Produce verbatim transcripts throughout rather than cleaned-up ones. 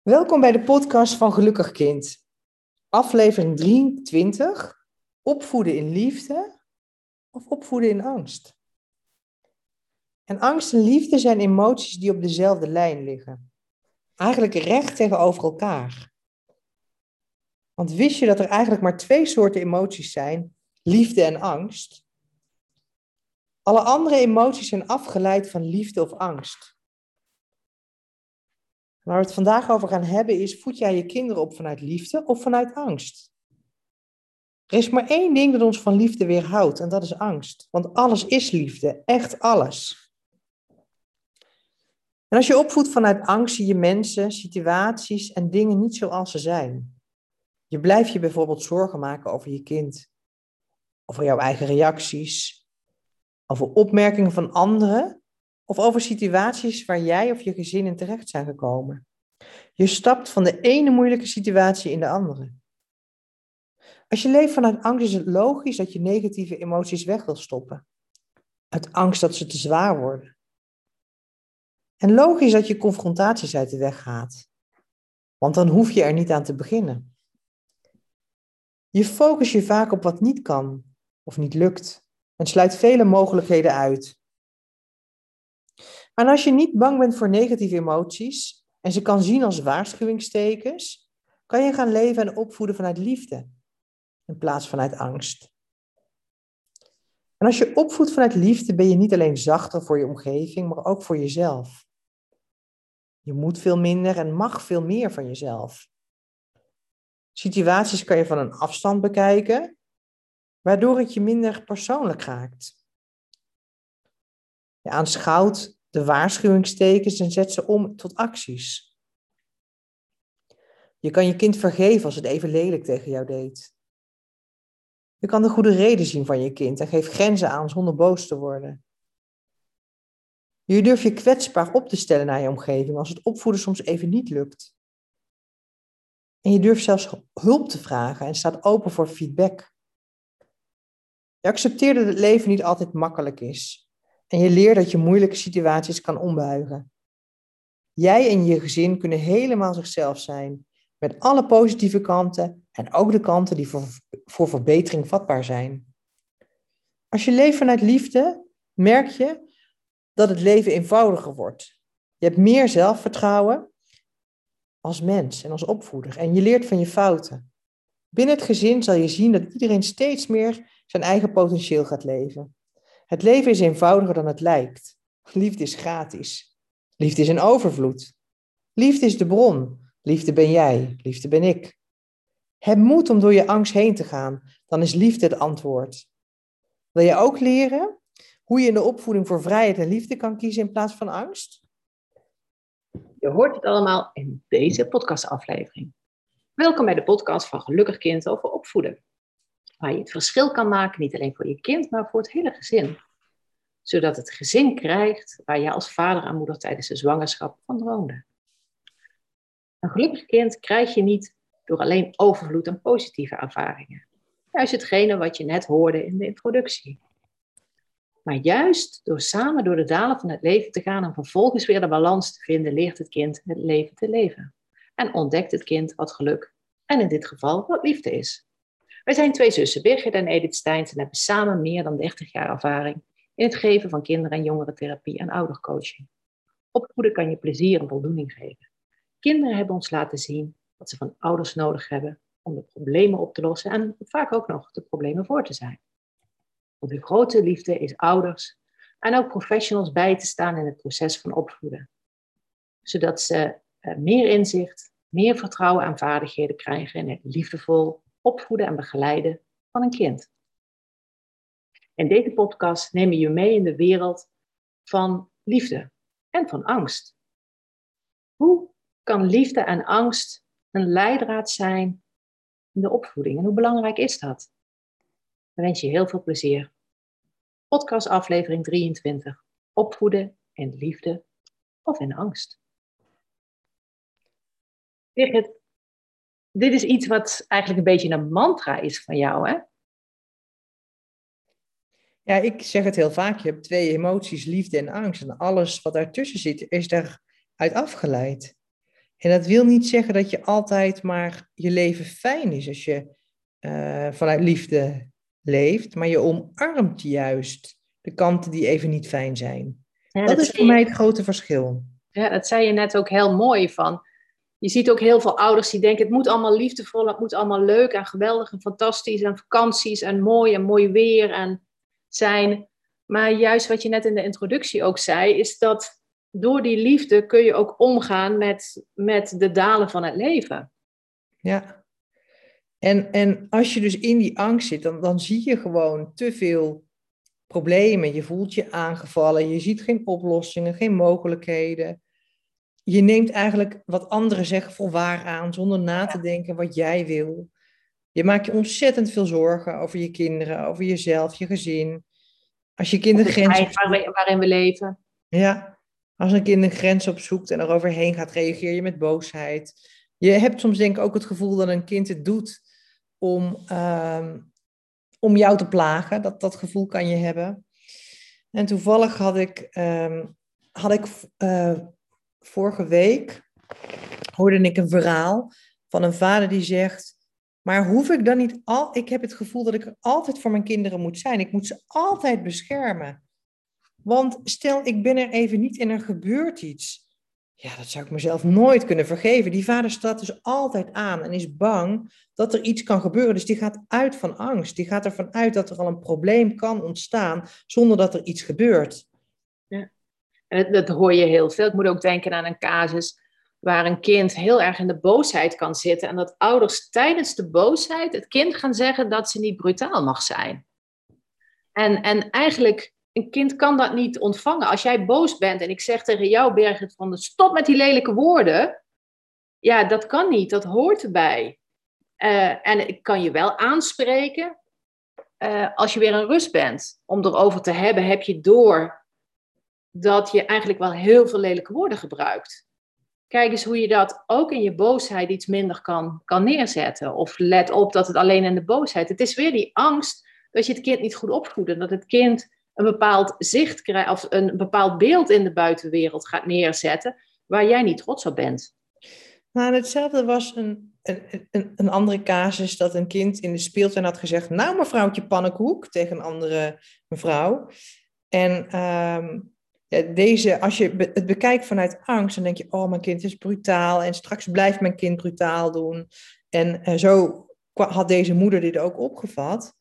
Welkom bij de podcast van Gelukkig Kind. Aflevering drieëntwintig. Opvoeden in liefde of opvoeden in angst? En angst en liefde zijn emoties die op dezelfde lijn liggen. Eigenlijk recht tegenover elkaar. Want wist je dat er eigenlijk maar twee soorten emoties zijn? Liefde en angst. Alle andere emoties zijn afgeleid van liefde of angst. Waar we het vandaag over gaan hebben is, voed jij je kinderen op vanuit liefde of vanuit angst? Er is maar één ding dat ons van liefde weerhoudt en dat is angst. Want alles is liefde, echt alles. En als je opvoedt vanuit angst, zie je mensen, situaties en dingen niet zoals ze zijn. Je blijft je bijvoorbeeld zorgen maken over je kind, over jouw eigen reacties, over opmerkingen van anderen of over situaties waar jij of je gezin in terecht zijn gekomen. Je stapt van de ene moeilijke situatie in de andere. Als je leeft vanuit angst is het logisch dat je negatieve emoties weg wil stoppen. Uit angst dat ze te zwaar worden. En logisch dat je confrontaties uit de weg gaat. Want dan hoef je er niet aan te beginnen. Je focust je vaak op wat niet kan of niet lukt. En sluit vele mogelijkheden uit. Maar als je niet bang bent voor negatieve emoties en ze kan zien als waarschuwingstekens, kan je gaan leven en opvoeden vanuit liefde in plaats vanuit angst. En als je opvoedt vanuit liefde ben je niet alleen zachter voor je omgeving, maar ook voor jezelf. Je moet veel minder en mag veel meer van jezelf. Situaties kan je van een afstand bekijken, waardoor het je minder persoonlijk raakt. Je aanschouwt de waarschuwingstekens en zet ze om tot acties. Je kan je kind vergeven als het even lelijk tegen jou deed. Je kan de goede reden zien van je kind en geeft grenzen aan zonder boos te worden. Je durft je kwetsbaar op te stellen naar je omgeving als het opvoeden soms even niet lukt. En je durft zelfs hulp te vragen en staat open voor feedback. Je accepteert dat het leven niet altijd makkelijk is. En je leert dat je moeilijke situaties kan ombuigen. Jij en je gezin kunnen helemaal zichzelf zijn. Met alle positieve kanten en ook de kanten die voor, voor verbetering vatbaar zijn. Als je leeft vanuit liefde, merk je dat het leven eenvoudiger wordt. Je hebt meer zelfvertrouwen als mens en als opvoeder. En je leert van je fouten. Binnen het gezin zal je zien dat iedereen steeds meer zijn eigen potentieel gaat leven. Het leven is eenvoudiger dan het lijkt. Liefde is gratis. Liefde is een overvloed. Liefde is de bron. Liefde ben jij. Liefde ben ik. Heb moed om door je angst heen te gaan. Dan is liefde het antwoord. Wil je ook leren hoe je in de opvoeding voor vrijheid en liefde kan kiezen in plaats van angst? Je hoort het allemaal in deze podcastaflevering. Welkom bij de podcast van Gelukkig Kind over opvoeden. Waar je het verschil kan maken, niet alleen voor je kind, maar voor het hele gezin. Zodat het gezin krijgt waar je als vader en moeder tijdens de zwangerschap van droomde. Een gelukkig kind krijg je niet door alleen overvloed aan positieve ervaringen. Juist hetgene wat je net hoorde in de introductie. Maar juist door samen door de dalen van het leven te gaan en vervolgens weer de balans te vinden, leert het kind het leven te leven. En ontdekt het kind wat geluk en in dit geval wat liefde is. Wij zijn twee zussen, Birgit en Edith Steins, en hebben samen meer dan dertig jaar ervaring in het geven van kinder- en jongerentherapie en oudercoaching. Opvoeden kan je plezier en voldoening geven. Kinderen hebben ons laten zien wat ze van ouders nodig hebben om de problemen op te lossen en vaak ook nog de problemen voor te zijn. Want de grote liefde is ouders en ook professionals bij te staan in het proces van opvoeden. Zodat ze uh, meer inzicht, meer vertrouwen en vaardigheden krijgen in het liefdevol opvoeden en begeleiden van een kind. In deze podcast nemen we je mee in de wereld van liefde en van angst. Hoe kan liefde en angst een leidraad zijn in de opvoeding en hoe belangrijk is dat? Ik wens je heel veel plezier. Podcast aflevering drieëntwintig. Opvoeden in liefde of in angst. Birgit, dit is iets wat eigenlijk een beetje een mantra is van jou, hè? Ja, ik zeg het heel vaak. Je hebt twee emoties, liefde en angst. En alles wat daartussen zit, is daaruit afgeleid. En dat wil niet zeggen dat je altijd maar je leven fijn is als je uh, vanuit liefde leeft, maar je omarmt juist de kanten die even niet fijn zijn. Ja, Dat dat is zei voor je, mij het grote verschil. ja, dat zei je net ook heel mooi van. Je ziet ook heel veel ouders die denken, het moet allemaal liefdevol, het moet allemaal leuk en geweldig en fantastisch en vakanties en mooi en mooi weer en zijn. Maar juist wat je net in de introductie ook zei, is dat door die liefde kun je ook omgaan met, met de dalen van het leven. Ja. En, en als je dus in die angst zit, dan, dan zie je gewoon te veel problemen. Je voelt je aangevallen, je ziet geen oplossingen, geen mogelijkheden. Je neemt eigenlijk wat anderen zeggen voor waar aan, zonder na te denken wat jij wil. Je maakt je ontzettend veel zorgen over je kinderen, over jezelf, je gezin. Als je kind een Het grens feit opzoekt, waarin we leven. ja, als een kind een grens opzoekt en eroverheen gaat, reageer je met boosheid. Je hebt soms denk ik ook het gevoel dat een kind het doet om, uh, om jou te plagen. Dat, dat gevoel kan je hebben. En toevallig had ik, um, had ik uh, vorige week, hoorde ik een verhaal van een vader die zegt, maar hoef ik dan niet al... Ik heb het gevoel dat ik er altijd voor mijn kinderen moet zijn. Ik moet ze altijd beschermen. Want stel, ik ben er even niet en er gebeurt iets. Ja, dat zou ik mezelf nooit kunnen vergeven. Die vader staat dus altijd aan en is bang dat er iets kan gebeuren. Dus die gaat uit van angst. Die gaat ervan uit dat er al een probleem kan ontstaan zonder dat er iets gebeurt. Ja. En dat, dat hoor je heel veel. Ik moet ook denken aan een casus waar een kind heel erg in de boosheid kan zitten. En dat ouders tijdens de boosheid het kind gaan zeggen dat ze niet brutaal mag zijn. En, en eigenlijk, een kind kan dat niet ontvangen. Als jij boos bent en ik zeg tegen jou, Birgit, van stop met die lelijke woorden. Ja, dat kan niet. Dat hoort erbij. Uh, en ik kan je wel aanspreken. Uh, als je weer in rust bent, om erover te hebben, heb je door dat je eigenlijk wel heel veel lelijke woorden gebruikt. Kijk eens hoe je dat ook in je boosheid iets minder kan, kan neerzetten. Of let op dat het alleen in de boosheid. Het is weer die angst dat je het kind niet goed opvoedt. Dat het kind een bepaald zicht krijgt of een bepaald beeld in de buitenwereld gaat neerzetten waar jij niet trots op bent. Nou, hetzelfde was een, een, een, een andere casus dat een kind in de speeltuin had gezegd, nou mevrouwtje pannenkoek, tegen een andere mevrouw. En um, ja, deze, als je het bekijkt vanuit angst, dan denk je, oh mijn kind is brutaal en straks blijft mijn kind brutaal doen. En uh, zo had deze moeder dit ook opgevat.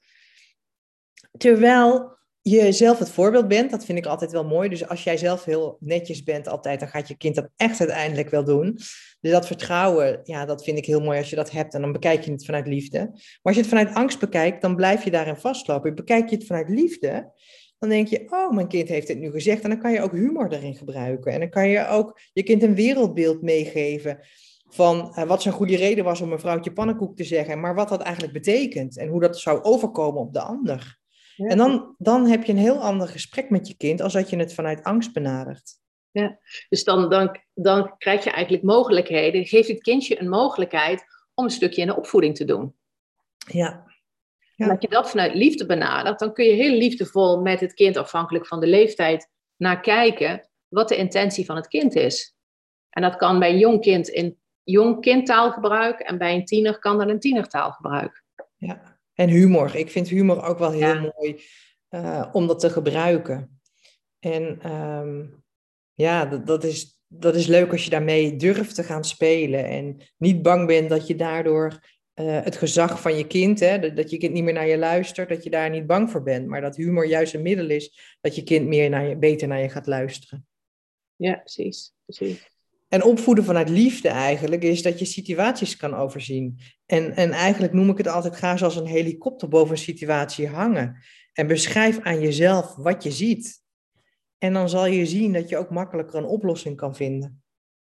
Terwijl je zelf het voorbeeld bent, dat vind ik altijd wel mooi. Dus als jij zelf heel netjes bent altijd, dan gaat je kind dat echt uiteindelijk wel doen. Dus dat vertrouwen, ja, dat vind ik heel mooi als je dat hebt. En dan bekijk je het vanuit liefde. Maar als je het vanuit angst bekijkt, dan blijf je daarin vastlopen. Bekijk je het vanuit liefde, dan denk je, oh, mijn kind heeft het nu gezegd. En dan kan je ook humor erin gebruiken. En dan kan je ook je kind een wereldbeeld meegeven van uh, wat zo'n goede reden was om mevrouwtje pannenkoek te zeggen. Maar wat dat eigenlijk betekent en hoe dat zou overkomen op de ander. Ja. En dan, dan heb je een heel ander gesprek met je kind als dat je het vanuit angst benadert. Ja, dus dan, dan, dan krijg je eigenlijk mogelijkheden. Geef het kindje een mogelijkheid om een stukje in de opvoeding te doen. Ja. Ja. En als je dat vanuit liefde benadert, dan kun je heel liefdevol met het kind, afhankelijk van de leeftijd, naar kijken wat de intentie van het kind is. En dat kan bij een jong kind in jong kindtaalgebruik en bij een tiener kan dat een tienertaalgebruik. Ja. En humor. Ik vind humor ook wel heel ja. mooi uh, om dat te gebruiken. En um, ja, dat, dat, is, dat is leuk als je daarmee durft te gaan spelen. En niet bang bent dat je daardoor uh, het gezag van je kind, hè, dat je kind niet meer naar je luistert, dat je daar niet bang voor bent. Maar dat humor juist een middel is dat je kind meer naar je, beter naar je gaat luisteren. Ja, precies. precies. En opvoeden vanuit liefde eigenlijk is dat je situaties kan overzien. En, en eigenlijk noem ik het altijd graag zoals een helikopter boven een situatie hangen. En beschrijf aan jezelf wat je ziet. En dan zal je zien dat je ook makkelijker een oplossing kan vinden.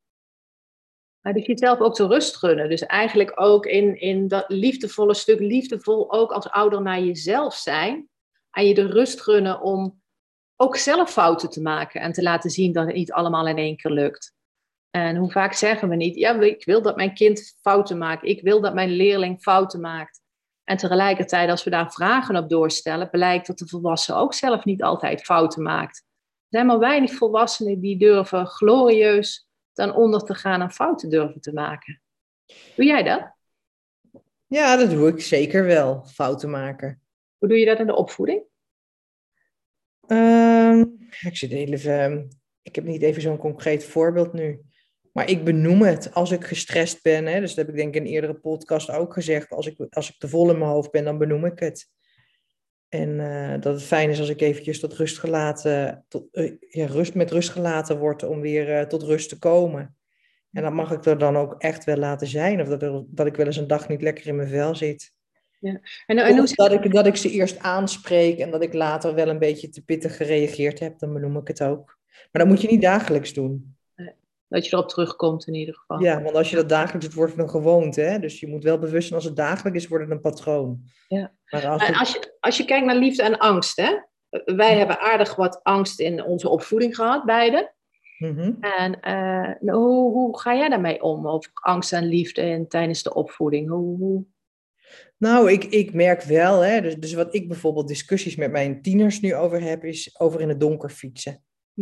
Maar dus jezelf ook de rust gunnen. Dus eigenlijk ook in, in dat liefdevolle stuk, liefdevol ook als ouder naar jezelf zijn. En je de rust gunnen om ook zelf fouten te maken. En te laten zien dat het niet allemaal in één keer lukt. En hoe vaak zeggen we niet, ja, ik wil dat mijn kind fouten maakt. Ik wil dat mijn leerling fouten maakt. En tegelijkertijd, als we daar vragen op doorstellen, blijkt dat de volwassene ook zelf niet altijd fouten maakt. Er zijn maar weinig volwassenen die durven glorieus dan onder te gaan en fouten durven te maken. Doe jij dat? Ja, dat doe ik zeker wel, fouten maken. Hoe doe je dat in de opvoeding? Ehm, ik zit even, ik heb niet even zo'n concreet voorbeeld nu. Maar ik benoem het als ik gestrest ben. Hè, dus dat heb ik denk ik in een eerdere podcast ook gezegd. Als ik, als ik te vol in mijn hoofd ben, dan benoem ik het. En uh, dat het fijn is als ik eventjes tot rust gelaten, tot, uh, ja, rust, met rust gelaten word om weer uh, tot rust te komen. En dat mag ik er dan ook echt wel laten zijn. Of dat, er, dat ik wel eens een dag niet lekker in mijn vel zit. Ja. En, en hoe... dat, ik, dat ik ze eerst aanspreek en dat ik later wel een beetje te pittig gereageerd heb, dan benoem ik het ook. Maar dat moet je niet dagelijks doen. Dat je erop terugkomt in ieder geval. Ja, want als je dat dagelijks doet, wordt het een gewoonte. Hè? Dus je moet wel bewust zijn, als het dagelijks is, wordt het een patroon. Ja. Maar als, en het... als, je, als je kijkt naar liefde en angst, hè? Wij ja. hebben aardig wat angst in onze opvoeding gehad, beide. Mm-hmm. En uh, nou, hoe, hoe ga jij daarmee om, over angst en liefde en tijdens de opvoeding? Hoe, hoe... Nou, ik, ik merk wel, hè, dus, dus wat ik bijvoorbeeld discussies met mijn tieners nu over heb, is over in het donker fietsen. Hm.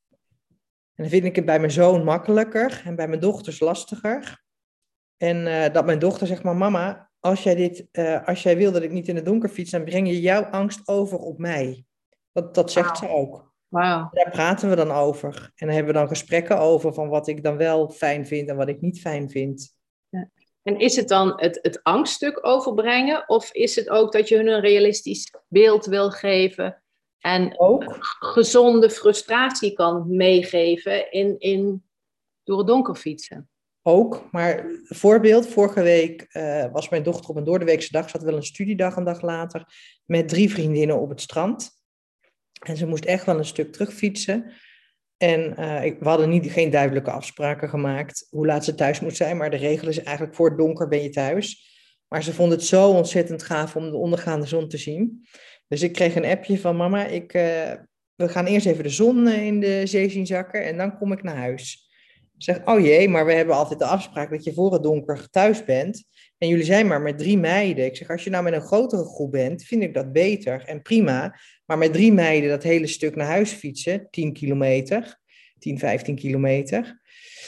En dan vind ik het bij mijn zoon makkelijker en bij mijn dochters lastiger. En uh, dat mijn dochter zegt, maar mama, als jij, dit, uh, als jij wil dat ik niet in het donker fiets, dan breng je jouw angst over op mij. Dat, dat zegt wow. ze ook. Wow. Daar praten we dan over. En dan hebben we dan gesprekken over van wat ik dan wel fijn vind en wat ik niet fijn vind. Ja. En is het dan het, het angststuk overbrengen? Of is het ook dat je hun een realistisch beeld wil geven? En ook gezonde frustratie kan meegeven in, in, door het donker fietsen? Ook, maar voorbeeld, vorige week uh, was mijn dochter op een doordeweekse dag, ze had wel een studiedag een dag later, met drie vriendinnen op het strand. En ze moest echt wel een stuk terugfietsen. En uh, we hadden niet, geen duidelijke afspraken gemaakt hoe laat ze thuis moet zijn, maar de regel is eigenlijk voor het donker ben je thuis. Maar ze vond het zo ontzettend gaaf om de ondergaande zon te zien. Dus ik kreeg een appje van mama, ik, uh, we gaan eerst even de zon in de zee zien zakken en dan kom ik naar huis. Ik zeg, oh jee, maar we hebben altijd de afspraak dat je voor het donker thuis bent. En jullie zijn maar met drie meiden. Ik zeg, als je nou met een grotere groep bent, vind ik dat beter en prima. Maar met drie meiden dat hele stuk naar huis fietsen, tien kilometer, tien, vijftien kilometer.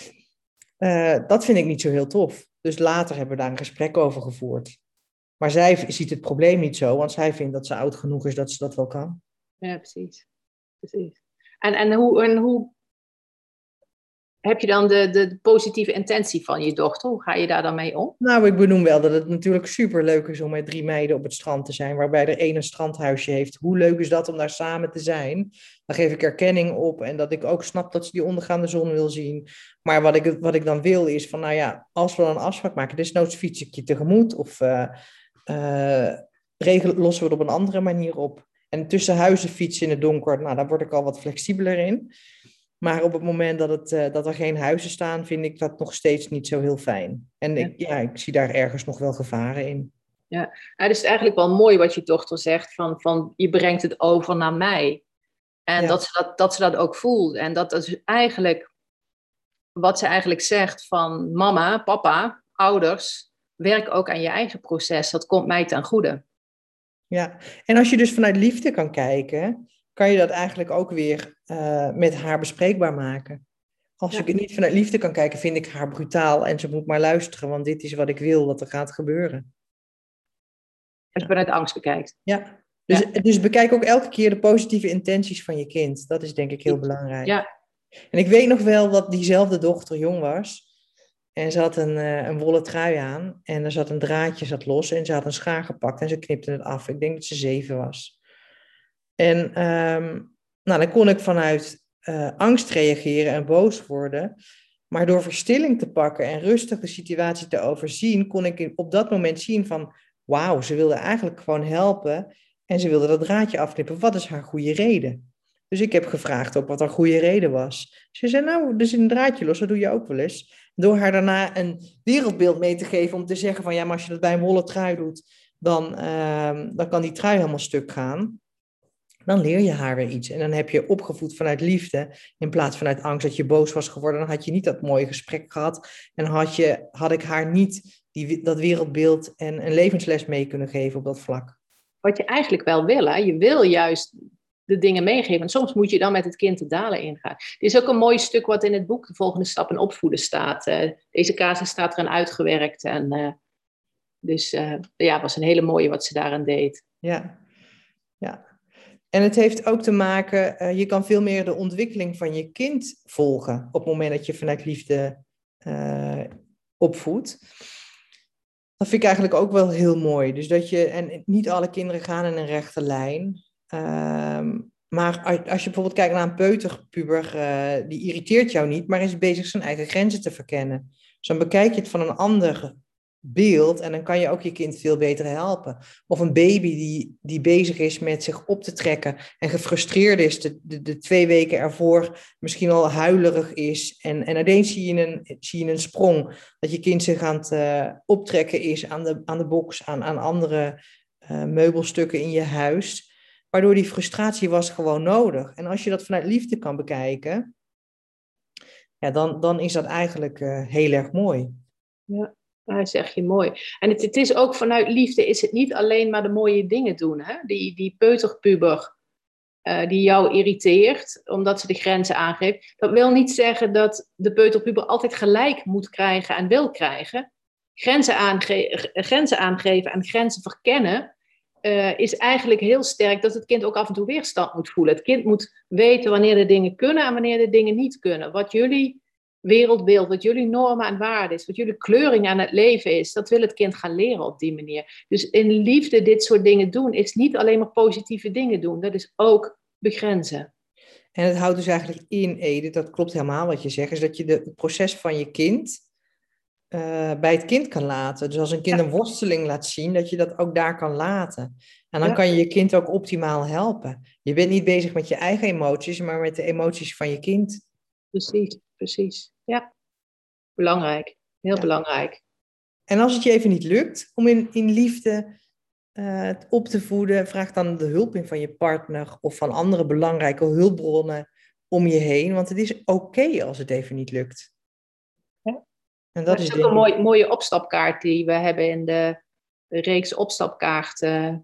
Uh, dat vind ik niet zo heel tof. Dus later hebben we daar een gesprek over gevoerd. Maar zij ziet het probleem niet zo, want zij vindt dat ze oud genoeg is dat ze dat wel kan. Ja, precies. precies. En, en, hoe, en hoe heb je dan de, de, de positieve intentie van je dochter? Hoe ga je daar dan mee om? Nou, ik benoem wel dat het natuurlijk superleuk is om met drie meiden op het strand te zijn, waarbij er één een strandhuisje heeft. Hoe leuk is dat om daar samen te zijn? Dan geef ik erkenning op en dat ik ook snap dat ze die ondergaande zon wil zien. Maar wat ik, wat ik dan wil is van, nou ja, als we dan een afspraak maken, desnoods fiets ik je tegemoet of uh, uh, regelen, lossen we het op een andere manier op. En tussen huizen fietsen in het donker, nou, daar word ik al wat flexibeler in. Maar op het moment dat, het, uh, dat er geen huizen staan, vind ik dat nog steeds niet zo heel fijn. En ik, ja. ja, ik zie daar ergens nog wel gevaren in. Ja, nou, het is eigenlijk wel mooi wat je dochter zegt, van, van je brengt het over naar mij. En ja. dat, ze dat, dat ze dat ook voelt. En dat is eigenlijk wat ze eigenlijk zegt van mama, papa, ouders, werk ook aan je eigen proces. Dat komt mij ten goede. Ja, en als je dus vanuit liefde kan kijken, kan je dat eigenlijk ook weer uh, met haar bespreekbaar maken. Als ja. ik het niet vanuit liefde kan kijken, vind ik haar brutaal en ze moet maar luisteren, want dit is wat ik wil dat er gaat gebeuren. Als je vanuit angst bekijkt. Ja, dus, ja. dus bekijk ook elke keer de positieve intenties van je kind. Dat is denk ik heel belangrijk. Ja. En ik weet nog wel dat diezelfde dochter jong was. En ze had een, uh, een wollen trui aan. En er zat een draadje zat los. En ze had een schaar gepakt en ze knipte het af. Ik denk dat ze zeven was. En um, nou, dan kon ik vanuit uh, angst reageren en boos worden. Maar door verstilling te pakken en rustig de situatie te overzien, kon ik op dat moment zien van, wauw, ze wilde eigenlijk gewoon helpen. En ze wilde dat draadje afknippen. Wat is haar goede reden? Dus ik heb gevraagd ook wat haar goede reden was. Ze zei, nou, dus een draadje los, dat doe je ook wel eens. Door haar daarna een wereldbeeld mee te geven om te zeggen van, ja, maar als je dat bij een wollen trui doet, dan, uh, dan kan die trui helemaal stuk gaan. Dan leer je haar weer iets. En dan heb je opgevoed vanuit liefde, in plaats vanuit angst dat je boos was geworden. Dan had je niet dat mooie gesprek gehad. En had, je, had ik haar niet die, dat wereldbeeld en een levensles mee kunnen geven op dat vlak. Wat je eigenlijk wel wil, hè? Je wil juist de dingen meegeven. En soms moet je dan met het kind de dalen ingaan. Er is ook een mooi stuk wat in het boek De Volgende Stap in Opvoeden staat. Uh, deze casus staat erin uitgewerkt. En uh, dus uh, ja, het was een hele mooie wat ze daaraan deed. Ja, ja. En het heeft ook te maken, uh, je kan veel meer de ontwikkeling van je kind volgen op het moment dat je vanuit liefde uh, opvoedt. Dat vind ik eigenlijk ook wel heel mooi. Dus dat je, en niet alle kinderen gaan in een rechte lijn. Um, maar als je bijvoorbeeld kijkt naar een peuterpuber, uh, die irriteert jou niet, maar is bezig zijn eigen grenzen te verkennen. Dus dan bekijk je het van een ander beeld en dan kan je ook je kind veel beter helpen. Of een baby die, die bezig is met zich op te trekken en gefrustreerd is, de, de, de twee weken ervoor misschien al huilerig is. En, en ineens zie je, een, zie je een sprong dat je kind zich aan het uh, optrekken is aan de, aan de box, aan, aan andere uh, meubelstukken in je huis. Waardoor die frustratie was gewoon nodig. En als je dat vanuit liefde kan bekijken, ja, dan, dan is dat eigenlijk uh, heel erg mooi. Ja. Dat zeg je mooi. En het, het is ook vanuit liefde, is het niet alleen maar de mooie dingen doen. Hè? Die, die peuterpuber uh, die jou irriteert, omdat ze de grenzen aangeeft. Dat wil niet zeggen dat de peuterpuber altijd gelijk moet krijgen en wil krijgen. Grenzen, aange- grenzen aangeven en grenzen verkennen uh, is eigenlijk heel sterk dat het kind ook af en toe weerstand moet voelen. Het kind moet weten wanneer de dingen kunnen en wanneer de dingen niet kunnen. Wat jullie wereldbeeld, wat jullie normen en waarden is, wat jullie kleuring aan het leven is, dat wil het kind gaan leren op die manier. Dus in liefde dit soort dingen doen, is niet alleen maar positieve dingen doen, dat is ook begrenzen. En het houdt dus eigenlijk in, Edith, dat klopt helemaal wat je zegt, is dat je de, het proces van je kind uh, bij het kind kan laten. Dus als een kind ja. een worsteling laat zien, dat je dat ook daar kan laten. En dan ja. kan je je kind ook optimaal helpen. Je bent niet bezig met je eigen emoties, maar met de emoties van je kind. Precies, precies. Ja, belangrijk. Heel ja. belangrijk. En als het je even niet lukt om in, in liefde uh, op te voeden, vraag dan de hulp in van je partner of van andere belangrijke hulpbronnen om je heen. Want het is oké okay als het even niet lukt. Ja. En dat, dat is is ook een mooi, mooie opstapkaart die we hebben in de, de reeks opstapkaarten.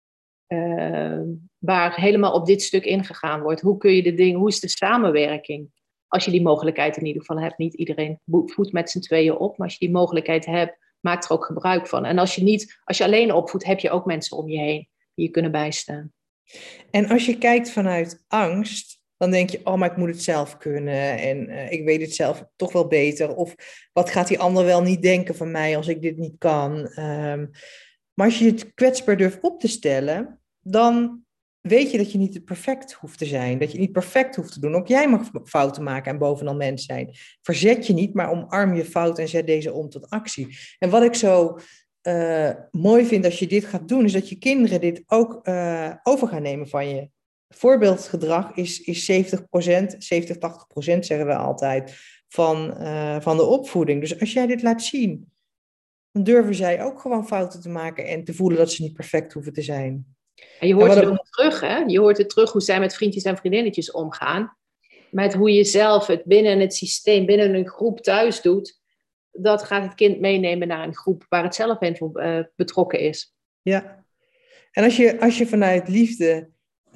Uh, waar helemaal op dit stuk ingegaan wordt. Hoe kun je de dingen, hoe is de samenwerking? Als je die mogelijkheid in ieder geval hebt. Niet iedereen voedt met z'n tweeën op, maar als je die mogelijkheid hebt, maak er ook gebruik van. En als je niet, als je alleen opvoedt, heb je ook mensen om je heen die je kunnen bijstaan. En als je kijkt vanuit angst, dan denk je, oh, maar ik moet het zelf kunnen en uh, ik weet het zelf toch wel beter. Of wat gaat die ander wel niet denken van mij als ik dit niet kan? Um, maar als je het kwetsbaar durft op te stellen, dan weet je dat je niet perfect hoeft te zijn. Dat je niet perfect hoeft te doen. Ook jij mag fouten maken en bovenal mens zijn. Verzet je niet, maar omarm je fout en zet deze om tot actie. En wat ik zo uh, mooi vind als je dit gaat doen, is dat je kinderen dit ook uh, over gaan nemen van je. Voorbeeldgedrag is, is zeventig procent, zeventig, tachtig procent zeggen we altijd, van, uh, van de opvoeding. Dus als jij dit laat zien, dan durven zij ook gewoon fouten te maken en te voelen dat ze niet perfect hoeven te zijn. En je hoort en het ook terug, hè? Je hoort het terug hoe zij met vriendjes en vriendinnetjes omgaan. Met hoe je zelf het binnen het systeem, binnen een groep thuis doet. Dat gaat het kind meenemen naar een groep waar het zelf in uh, betrokken is. Ja. En als je, als je vanuit liefde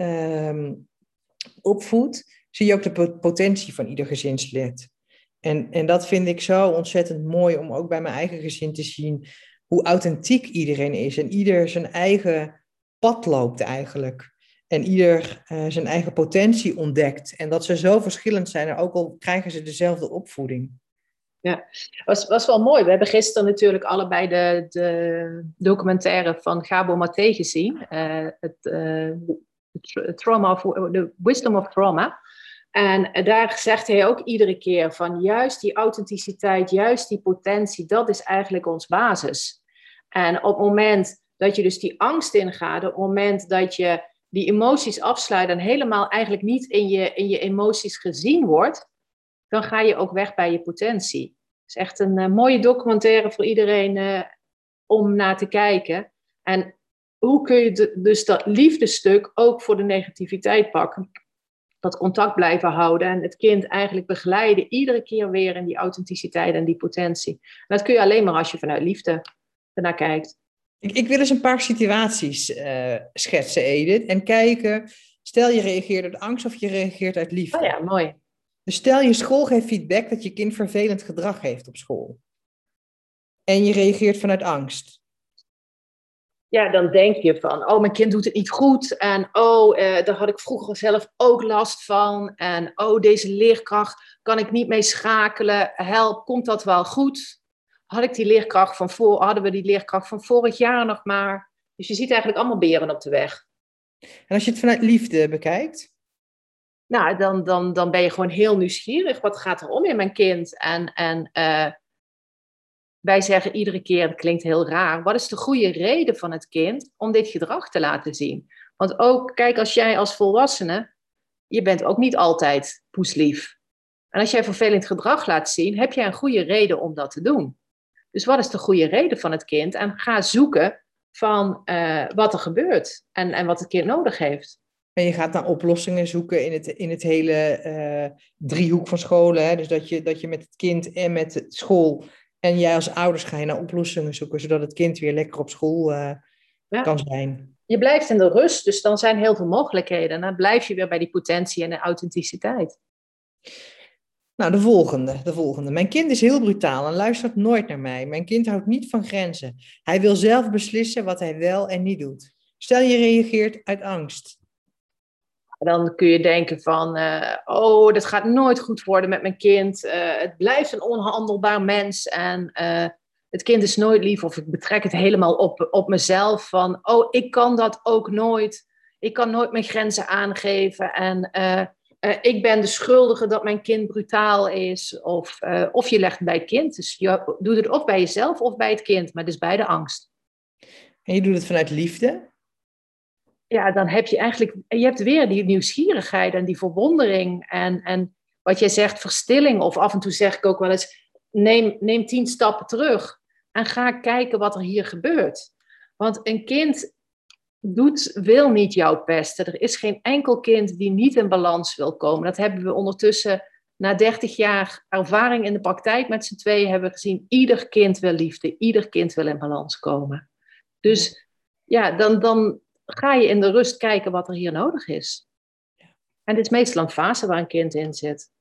um, opvoedt, zie je ook de potentie van ieder gezinslid. En, en dat vind ik zo ontzettend mooi om ook bij mijn eigen gezin te zien hoe authentiek iedereen is. En ieder zijn eigen pad loopt eigenlijk. En ieder uh, zijn eigen potentie ontdekt. En dat ze zo verschillend zijn, ook al krijgen ze dezelfde opvoeding. Ja, was, was wel mooi. We hebben gisteren natuurlijk allebei de, de documentaire van Gabor Maté gezien. Uh, het uh, trauma of, The Wisdom of Trauma. En daar zegt hij ook iedere keer van juist die authenticiteit, juist die potentie, dat is eigenlijk ons basis. En op het moment dat je dus die angst ingaat, op het moment dat je die emoties afsluit en helemaal eigenlijk niet in je, in je emoties gezien wordt, dan ga je ook weg bij je potentie. Het is echt een uh, mooie documentaire voor iedereen uh, om naar te kijken. En hoe kun je de, dus dat liefdestuk ook voor de negativiteit pakken? Dat contact blijven houden en het kind eigenlijk begeleiden, iedere keer weer in die authenticiteit en die potentie. En dat kun je alleen maar als je vanuit liefde ernaar kijkt. Ik, ik wil eens een paar situaties uh, schetsen, Edith, en kijken, Stel je reageert uit angst of je reageert uit liefde. Oh ja, mooi. Dus stel je school geeft feedback dat je kind vervelend gedrag heeft op school. En je reageert vanuit angst. Ja, dan denk je van, oh, mijn kind doet het niet goed. En oh, eh, daar had ik vroeger zelf ook last van. En oh, deze leerkracht kan ik niet mee schakelen. Help, komt dat wel goed? Had ik die leerkracht van voor, hadden we die leerkracht van vorig jaar nog maar. Dus je ziet eigenlijk allemaal beren op de weg. En als je het vanuit liefde bekijkt? Nou, dan, dan, dan ben je gewoon heel nieuwsgierig. Wat gaat er om in mijn kind? En, en uh, wij zeggen iedere keer, het klinkt heel raar, wat is de goede reden van het kind om dit gedrag te laten zien? Want ook, kijk, als jij als volwassene, je bent ook niet altijd poeslief. En als jij vervelend gedrag laat zien, heb jij een goede reden om dat te doen. Dus wat is de goede reden van het kind? En ga zoeken van uh, wat er gebeurt en, en wat het kind nodig heeft. En je gaat naar oplossingen zoeken in het, in het hele uh, driehoek van scholen. Hè? Dus dat je, dat je met het kind en met de school en jij als ouders ga je naar oplossingen zoeken, zodat het kind weer lekker op school uh, ja. kan zijn. Je blijft in de rust, dus dan zijn heel veel mogelijkheden. En dan blijf je weer bij die potentie en de authenticiteit. Nou, de volgende, de volgende. Mijn kind is heel brutaal en luistert nooit naar mij. Mijn kind houdt niet van grenzen. Hij wil zelf beslissen wat hij wel en niet doet. Stel je reageert uit angst. Dan kun je denken van, uh, oh, dat gaat nooit goed worden met mijn kind. Uh, het blijft een onhandelbaar mens en uh, het kind is nooit lief. Of ik betrek het helemaal op, op mezelf van, oh, ik kan dat ook nooit. Ik kan nooit mijn grenzen aangeven en uh, uh, ik ben de schuldige dat mijn kind brutaal is. Of, uh, of je legt het bij het kind. Dus je doet het of bij jezelf of bij het kind, maar het is beide angst. En je doet het vanuit liefde? Ja, dan heb je eigenlijk, je hebt weer die nieuwsgierigheid en die verwondering en, en wat jij zegt, verstilling. Of af en toe zeg ik ook wel eens, neem, neem tien stappen terug en ga kijken wat er hier gebeurt. Want een kind doet, wil niet jou pesten. Er is geen enkel kind die niet in balans wil komen. Dat hebben we ondertussen na dertig jaar ervaring in de praktijk met z'n tweeën hebben we gezien. Ieder kind wil liefde, ieder kind wil in balans komen. Dus ja, dan... dan ga je in de rust kijken wat er hier nodig is. En dit is meestal een fase waar een kind in zit.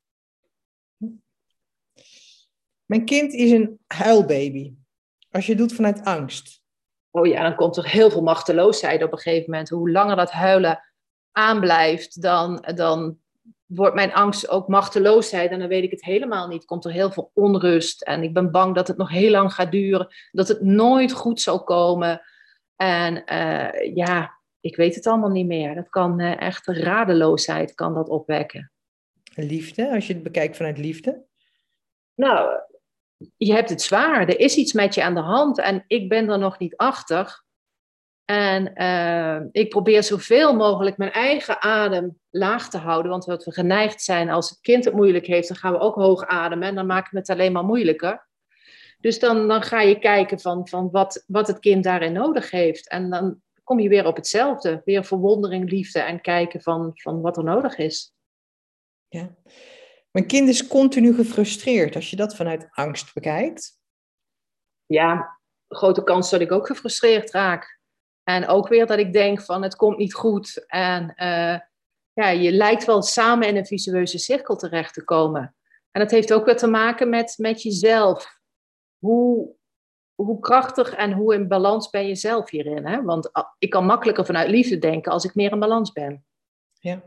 Mijn kind is een huilbaby. Als je het doet vanuit angst. Oh ja, dan komt er heel veel machteloosheid op een gegeven moment. Hoe langer dat huilen aanblijft, dan, dan wordt mijn angst ook machteloosheid. En dan weet ik het helemaal niet. Komt er heel veel onrust. En ik ben bang dat het nog heel lang gaat duren. Dat het nooit goed zal komen. En uh, ja... Ik weet het allemaal niet meer. Dat kan uh, echt radeloosheid kan dat opwekken. Liefde, als je het bekijkt vanuit liefde? Nou, je hebt het zwaar. Er is iets met je aan de hand en ik ben er nog niet achter. En uh, ik probeer zoveel mogelijk mijn eigen adem laag te houden. Want wat we geneigd zijn, als het kind het moeilijk heeft, dan gaan we ook hoog ademen. En dan maken we het alleen maar moeilijker. Dus dan, dan ga je kijken van, van wat, wat het kind daarin nodig heeft. En dan kom je weer op hetzelfde. Weer verwondering, liefde en kijken van, van wat er nodig is. Ja. Mijn kind is continu gefrustreerd. Als je dat vanuit angst bekijkt. Ja, grote kans dat ik ook gefrustreerd raak. En ook weer dat ik denk van het komt niet goed. En uh, ja, je lijkt wel samen in een visueuze cirkel terecht te komen. En dat heeft ook weer te maken met, met jezelf. Hoe... Hoe krachtig en hoe in balans ben je zelf hierin? Hè? Want ik kan makkelijker vanuit liefde denken als ik meer in balans ben. Ja.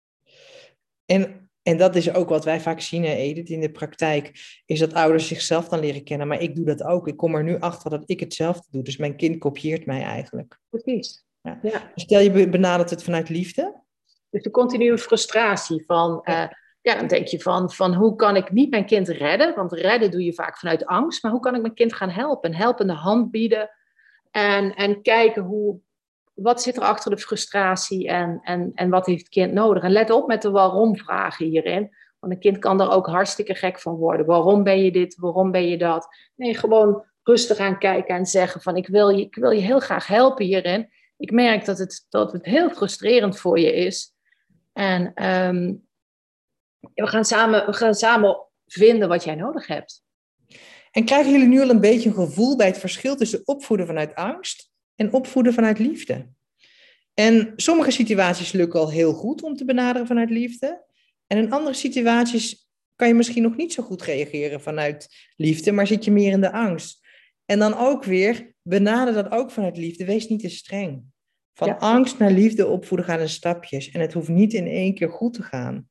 En, en dat is ook wat wij vaak zien, Edith, in de praktijk. Is dat ouders zichzelf dan leren kennen. Maar ik doe dat ook. Ik kom er nu achter dat ik hetzelfde doe. Dus mijn kind kopieert mij eigenlijk. Precies. Ja. Ja. Stel je benadert het vanuit liefde. Dus de continue frustratie van... Ja. Uh, Ja, dan denk je van, van hoe kan ik niet mijn kind redden? Want redden doe je vaak vanuit angst. Maar hoe kan ik mijn kind gaan helpen? Een helpende hand bieden. En, en kijken hoe, wat zit er achter de frustratie en, en, en wat heeft het kind nodig? En let op met de waarom-vragen hierin. Want een kind kan er ook hartstikke gek van worden. Waarom ben je dit? Waarom ben je dat? Nee, gewoon rustig aan kijken en zeggen van ik wil je, ik wil je heel graag helpen hierin. Ik merk dat het, dat het heel frustrerend voor je is. En... Um, We gaan, samen, we gaan samen vinden wat jij nodig hebt. En krijgen jullie nu al een beetje een gevoel bij het verschil tussen opvoeden vanuit angst en opvoeden vanuit liefde? En sommige situaties lukken al heel goed om te benaderen vanuit liefde. En in andere situaties kan je misschien nog niet zo goed reageren vanuit liefde, maar zit je meer in de angst. En dan ook weer, benader dat ook vanuit liefde. Wees niet te streng. Van Ja. angst naar liefde opvoeden gaan in stapjes. En het hoeft niet in één keer goed te gaan.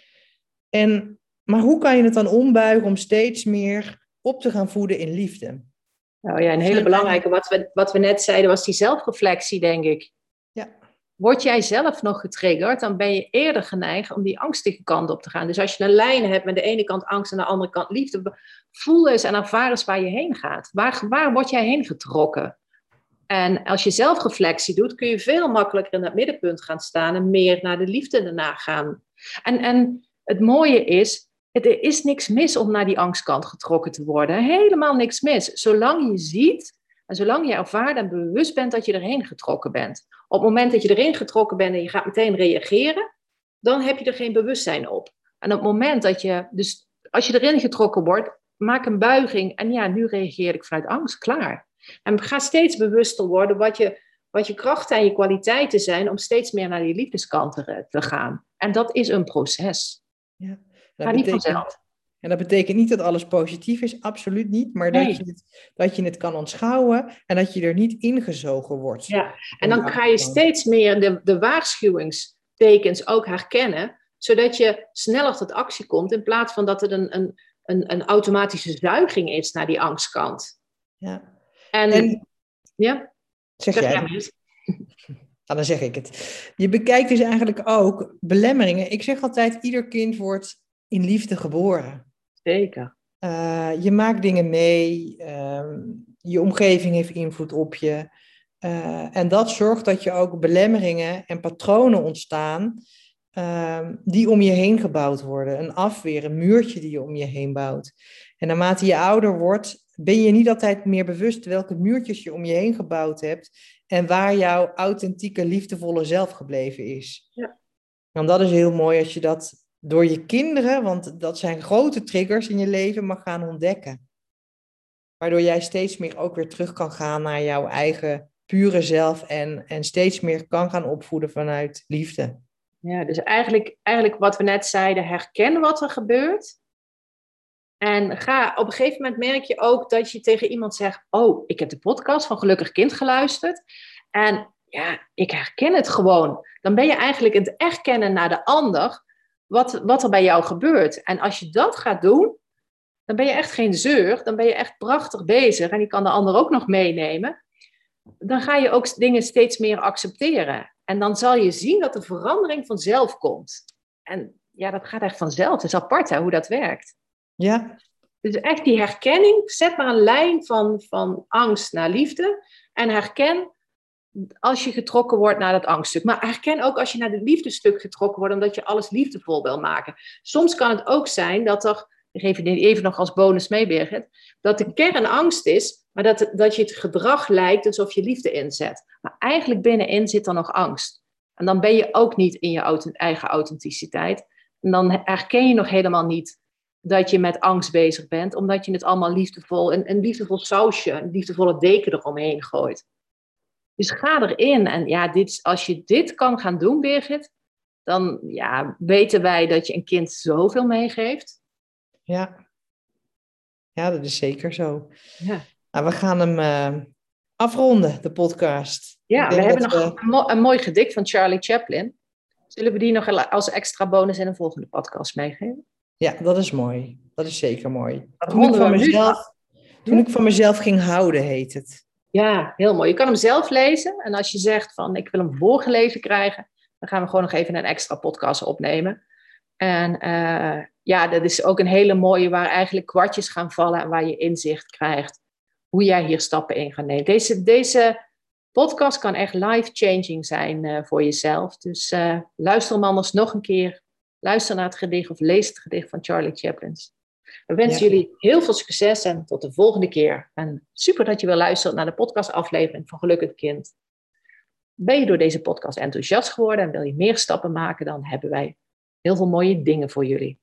En, maar hoe kan je het dan ombuigen om steeds meer op te gaan voeden in liefde? Nou ja, een hele belangrijke, wat we, wat we net zeiden, was die zelfreflectie, denk ik. Ja. Word jij zelf nog getriggerd, dan ben je eerder geneigd om die angstige kant op te gaan. Dus als je een lijn hebt met de ene kant angst en de andere kant liefde, voel eens en ervaar eens waar je heen gaat. Waar, waar word jij heen getrokken? En als je zelfreflectie doet, kun je veel makkelijker in dat middenpunt gaan staan en meer naar de liefde daarna gaan. En, en het mooie is, er is niks mis om naar die angstkant getrokken te worden. Helemaal niks mis. Zolang je ziet en zolang je ervaart en bewust bent dat je erheen getrokken bent. Op het moment dat je erin getrokken bent en je gaat meteen reageren, dan heb je er geen bewustzijn op. En op het moment dat je, dus als je erin getrokken wordt, maak een buiging en ja, nu reageer ik vanuit angst, klaar. En ga steeds bewuster worden wat je, wat je krachten en je kwaliteiten zijn om steeds meer naar die liefdeskant te, te gaan. En dat is een proces. Ja. Dat Dat niet betekent, vanzelf. en dat betekent niet dat alles positief is, absoluut niet. Maar Nee. dat, je het, dat je het kan ontschouwen en dat je er niet ingezogen wordt. Ja, en dan ga je steeds meer de, de waarschuwingstekens ook herkennen, zodat je sneller tot actie komt, in plaats van dat het een, een, een, een automatische zuiging is naar die angstkant. Ja. En, En ja, zeg, zeg jij jij het. het. Nou, dan zeg ik het. Je bekijkt dus eigenlijk ook belemmeringen. Ik zeg altijd, ieder kind wordt in liefde geboren. Zeker. Uh, je maakt dingen mee, uh, je omgeving heeft invloed op je. Uh, en dat zorgt dat je ook belemmeringen en patronen ontstaan uh, die om je heen gebouwd worden. Een afweer, een muurtje die je om je heen bouwt. En naarmate je ouder wordt, ben je niet altijd meer bewust welke muurtjes je om je heen gebouwd hebt en waar jouw authentieke, liefdevolle zelf gebleven is. Ja. En dat is heel mooi als je dat door je kinderen, want dat zijn grote triggers in je leven, mag gaan ontdekken. Waardoor jij steeds meer ook weer terug kan gaan naar jouw eigen pure zelf en, en steeds meer kan gaan opvoeden vanuit liefde. Ja, dus eigenlijk, eigenlijk wat we net zeiden, herken wat er gebeurt. En ga, op een gegeven moment merk je ook dat je tegen iemand zegt, oh, ik heb de podcast van Gelukkig Kind geluisterd. En ja, ik herken het gewoon. Dan ben je eigenlijk het erkennen naar de ander, wat, wat er bij jou gebeurt. En als je dat gaat doen, dan ben je echt geen zeur. Dan ben je echt prachtig bezig. En je kan de ander ook nog meenemen. Dan ga je ook dingen steeds meer accepteren. En dan zal je zien dat de verandering vanzelf komt. En ja, dat gaat echt vanzelf. Het is apart hè, hoe dat werkt. Ja. Dus echt die herkenning. Zet maar een lijn van, van angst naar liefde. En herken als je getrokken wordt naar dat angststuk. Maar herken ook als je naar het liefdestuk getrokken wordt, omdat je alles liefdevol wil maken. Soms kan het ook zijn dat er, ik geef je even nog als bonus mee, Birgit, dat de kern angst is, maar dat, dat je het gedrag lijkt alsof je liefde inzet. Maar eigenlijk binnenin zit er nog angst. En dan ben je ook niet in je authent- eigen authenticiteit. En dan herken je nog helemaal niet dat je met angst bezig bent, omdat je het allemaal liefdevol, een, een liefdevol sausje, een liefdevolle deken eromheen gooit. Dus ga erin. En ja, dit, als je dit kan gaan doen, Birgit, dan ja, weten wij dat je een kind zoveel meegeeft. Ja. Ja, dat is zeker zo. Ja. Nou, we gaan hem uh, afronden, de podcast. Ja, we hebben nog we... een, mo- een mooi gedicht van Charlie Chaplin. Zullen we die nog als extra bonus in een volgende podcast meegeven? Ja, dat is mooi. Dat is zeker mooi. Dat toen ik, van we mezelf, toen ik van mezelf ging houden, heet het. Ja, heel mooi. Je kan hem zelf lezen. En als je zegt van ik wil hem voorgelezen krijgen, dan gaan we gewoon nog even een extra podcast opnemen. En uh, ja, dat is ook een hele mooie waar eigenlijk kwartjes gaan vallen en waar je inzicht krijgt hoe jij hier stappen in gaat nemen. Deze, deze podcast kan echt life-changing zijn uh, voor jezelf. Dus uh, luister hem anders nog een keer. Luister naar het gedicht of lees het gedicht van Charlie Chaplin. We wensen ja. jullie heel veel succes en tot de volgende keer. En super dat je weer luistert naar de podcastaflevering van Gelukkig Kind. Ben je door deze podcast enthousiast geworden en wil je meer stappen maken, dan hebben wij heel veel mooie dingen voor jullie.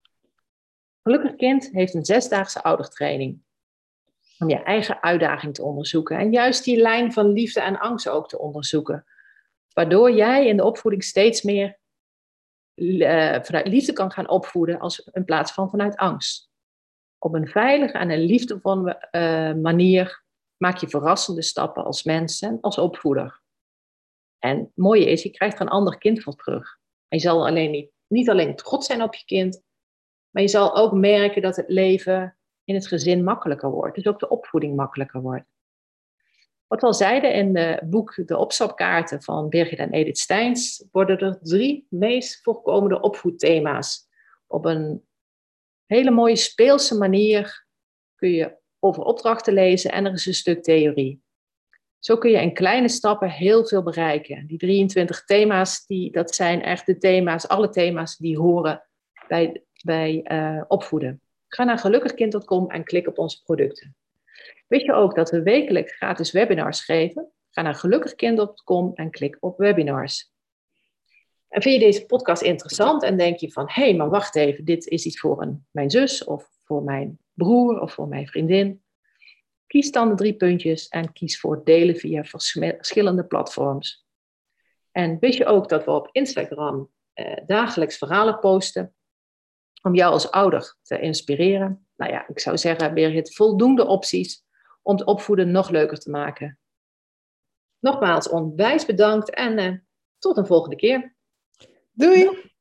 Gelukkig Kind heeft een zesdaagse oudertraining om je eigen uitdaging te onderzoeken. En juist die lijn van liefde en angst ook te onderzoeken. Waardoor jij in de opvoeding steeds meer uh, vanuit liefde kan gaan opvoeden als, in plaats van vanuit angst. Op een veilige en een liefdevolle uh, manier maak je verrassende stappen als mens en als opvoeder. En het mooie is, je krijgt er een ander kind voor terug. En je zal alleen niet, niet alleen trots zijn op je kind, maar je zal ook merken dat het leven in het gezin makkelijker wordt. Dus ook de opvoeding makkelijker wordt. Wat we al zeiden in het boek De Opstapkaarten van Birgit en Edith Steins, worden er drie meest voorkomende opvoedthema's. Op een hele mooie speelse manier kun je over opdrachten lezen en er is een stuk theorie. Zo kun je in kleine stappen heel veel bereiken. Die drieëntwintig thema's, die, dat zijn echt de thema's, alle thema's die horen bij, bij uh, opvoeden. Ga naar gelukkigkind punt com en klik op onze producten. Weet je ook dat we wekelijks gratis webinars geven? Ga naar gelukkigkind punt com en klik op webinars. En vind je deze podcast interessant en denk je van, hé, hey, maar wacht even, dit is iets voor een, mijn zus of voor mijn broer of voor mijn vriendin. Kies dan de drie puntjes en kies voor delen via verschillende platforms. En wist je ook dat we op Instagram eh, dagelijks verhalen posten om jou als ouder te inspireren? Nou ja, ik zou zeggen, Birgit, voldoende opties om het opvoeden nog leuker te maken. Nogmaals, onwijs bedankt en eh, tot een volgende keer. Doei!